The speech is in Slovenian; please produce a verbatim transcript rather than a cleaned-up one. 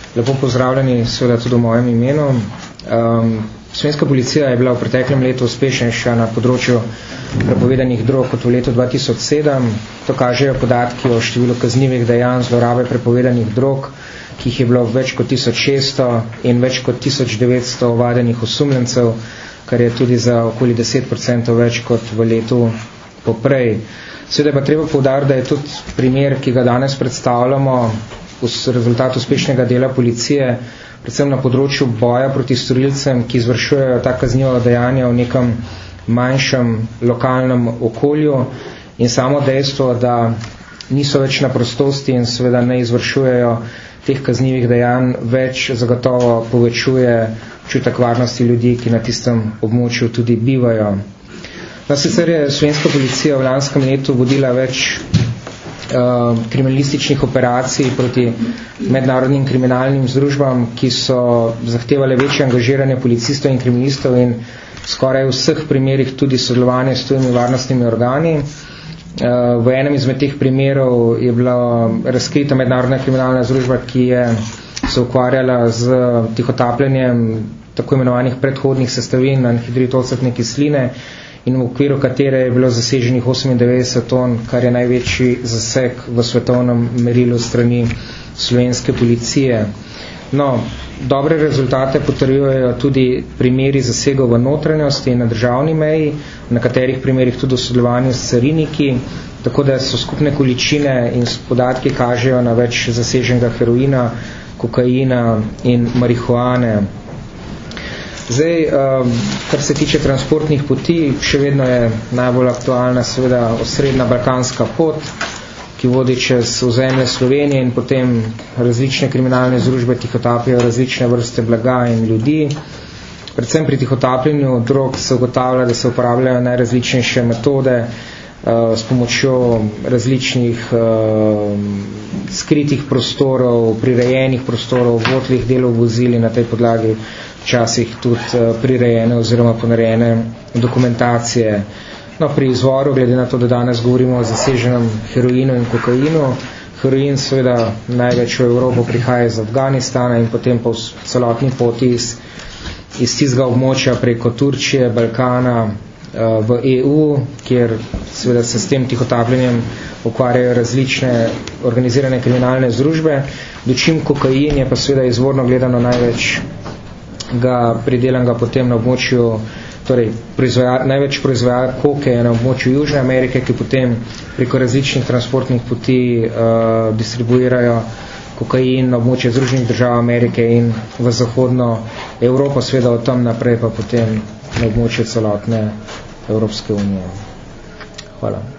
Lepo pozdravljeni seveda tudi v mojem imenu. Um, Slovenska policija je bila v preteklem letu uspešnejša na področju prepovedanih drog kot v letu dva tisoč sedem. To kažejo podatki o številu kaznivih dejanj zlorabe prepovedanih drog, ki jih je bilo več kot tisoč šeststo in več kot tisoč devetsto ovadenih osumljencev, kar je tudi za okoli deset procentov več kot v letu poprej. Seveda pa treba poudariti, da je tudi primer, ki ga danes predstavljamo, rezultat uspešnega dela policije, predvsem na področju boja proti storilcem, ki izvršujejo ta kazniva dejanja v nekem manjšem lokalnem okolju, in samo dejstvo, da niso več na prostosti in seveda ne izvršujejo teh kaznivih dejanj, več zagotovo povečuje občutek varnosti ljudi, ki na tistem območju tudi bivajo. No, sicer je slovenska policija v lanskem letu vodila več uh, kriminalističnih operacij proti mednarodnim kriminalnim združbam, ki so zahtevale večje angažiranje policistov in kriminalistov in skoraj v vseh primerih tudi sodelovanje s tujimi varnostnimi organi. Uh, v enem izmed teh primerov je bila razkrita mednarodna kriminalna združba, ki je se ukvarjala z tihotapljenjem tako imenovanih predhodnih sestavin anhidrid-ocetne kisline, in v okviru katere je bilo zaseženih osemindevetdeset ton, kar je največji zaseg v svetovnem merilu strani slovenske policije. No, dobre rezultate potrjujejo tudi primeri zasegov v notranjosti in na državni meji, na katerih primerih tudi v sodelovanju s cariniki, tako da so skupne količine in podatki kažejo na več zaseženega heroina, kokaina in marihuane. Zdaj, kar se tiče transportnih poti, še vedno je najbolj aktualna seveda osrednja balkanska pot, ki vodi čez ozemlje Slovenije in potem različne kriminalne združbe tihotapljajo različne vrste blaga in ljudi. Predvsem pri tihotapljenju drog se ugotavlja, da se uporabljajo najrazličnejše metode s pomočjo različnih skritih prostorov, prirejenih prostorov, votlih delov vozili, na tej podlagi včasih tudi prirejene oziroma ponarejene dokumentacije. No, pri izvoru, glede na to, da danes govorimo o zaseženem heroinu in kokainu, heroin seveda največ v Evropo prihaja iz Afganistana in potem po celotni poti iz, iz tistega območja preko Turčije, Balkana v E U, kjer seveda se s tem tihotapljenjem ukvarjajo različne organizirane kriminalne združbe, dočim kokain je pa seveda izvorno gledano največ ga pridelanega potem na območju, torej proizvaja, največ proizvaja koke je na območju Južne Amerike, ki potem preko različnih transportnih poti uh, distribuirajo kokain na območje Združenih držav Amerike in v zahodno Evropo, seveda od tam naprej pa potem na območje celotne Evropske unije. Hvala.